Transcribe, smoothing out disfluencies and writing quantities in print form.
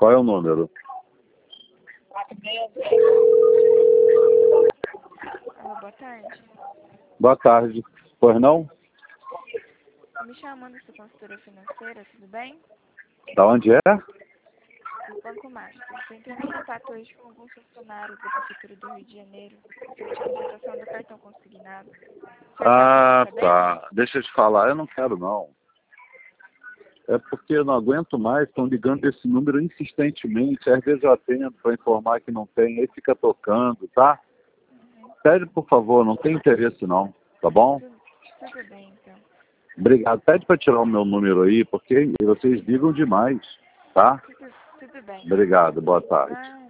Qual é o número? Alô, boa tarde. Boa tarde. Pois não? Me chamando da consultora financeira, tudo bem? Da onde é? Do Banco Master. Estou entrando em contato hoje com alguns funcionários da Prefeitura do Rio de Janeiro sobre a contratação do cartão consignado. Ah, tá. Deixa eu te falar, eu não quero não. É porque eu não aguento mais, estão ligando esse número insistentemente, às vezes eu atendo para informar que não tem, aí fica tocando, tá? Pede, por favor, não tem interesse não, tá bom? Tudo bem, então. Obrigado. Pede para tirar o meu número aí, porque vocês ligam demais, tá? Tudo bem. Obrigado, boa tarde.